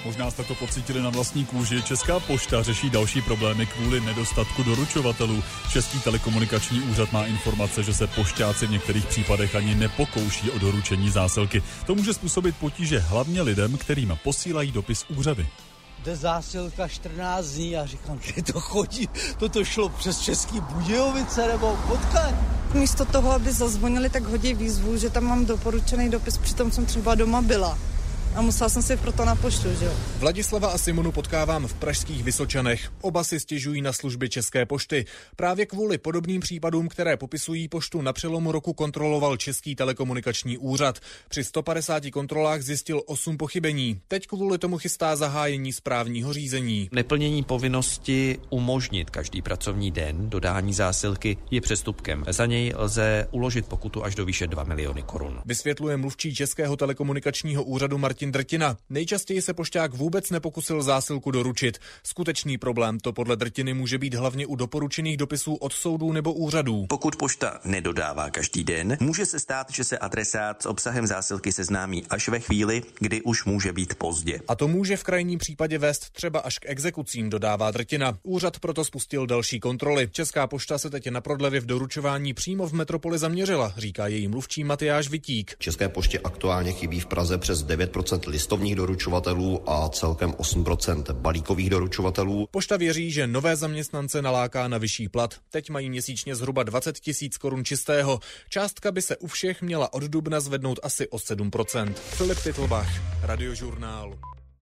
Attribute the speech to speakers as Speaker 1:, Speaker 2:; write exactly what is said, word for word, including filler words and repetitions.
Speaker 1: Možná jste to pocítili na vlastní kůži. Česká pošta řeší další problémy kvůli nedostatku doručovatelů. Český telekomunikační úřad má informace, že se pošťáci v některých případech ani nepokouší o doručení zásilky. To může způsobit potíže hlavně lidem, kterým posílají dopis úřady.
Speaker 2: Jde zásilka čtrnáct dní a říkám, kde to chodí, toto šlo přes Český Budějovice nebo odkud?
Speaker 3: Místo toho, aby zazvonili, tak hodí výzvu, že tam mám doporučený dopis, přitom jsem třeba doma byla. A musela jsem si proto na poštu, že jo.
Speaker 4: Vladislava a Simonu potkávám v pražských Vysočanech. Oba si stěžují na služby České pošty. Právě kvůli podobným případům, které popisují, poštu na přelomu roku kontroloval Český telekomunikační úřad. Při sto padesáti kontrolách zjistil osm pochybení. Teď kvůli tomu chystá zahájení správního řízení.
Speaker 5: Neplnění povinnosti umožnit každý pracovní den dodání zásilky je přestupkem. Za něj lze uložit pokutu až do výše dva miliony korun.
Speaker 4: Vysvětluje mluvčí Českého telekomunikačního úřadu Martin Drtina. Nejčastěji se pošťák vůbec nepokusil zásilku doručit. Skutečný problém to podle Drtiny může být hlavně u doporučených dopisů od soudů nebo úřadů.
Speaker 6: Pokud pošta nedodává každý den, může se stát, že se adresát s obsahem zásilky seznámí až ve chvíli, kdy už může být pozdě.
Speaker 4: A to může v krajním případě vést třeba až k exekucím, dodává Drtina. Úřad proto spustil další kontroly. Česká pošta se teď na prodlevy v doručování přímo v metropoli zaměřila, říká její mluvčí Matyáš Vitík.
Speaker 7: České poště aktuálně chybí v Praze přes devět procent listovních doručovatelů a celkem osm procent balíkových doručovatelů.
Speaker 4: Pošta věří, že nové zaměstnance naláká na vyšší plat. Teď mají měsíčně zhruba dvacet tisíc korun čistého. Částka by se u všech měla od dubna zvednout asi o sedm procent. Filip Titlbach, Radiožurnál.